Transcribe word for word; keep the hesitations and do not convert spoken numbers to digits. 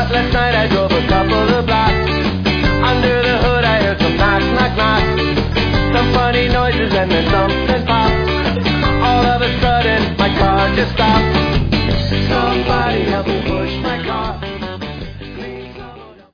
out last night, I drove a couple of blocks. Under the hood I heard some knock, knock, knock. Some funny noises and then something popped. All of a sudden my car just stopped. Somebody help me push my car.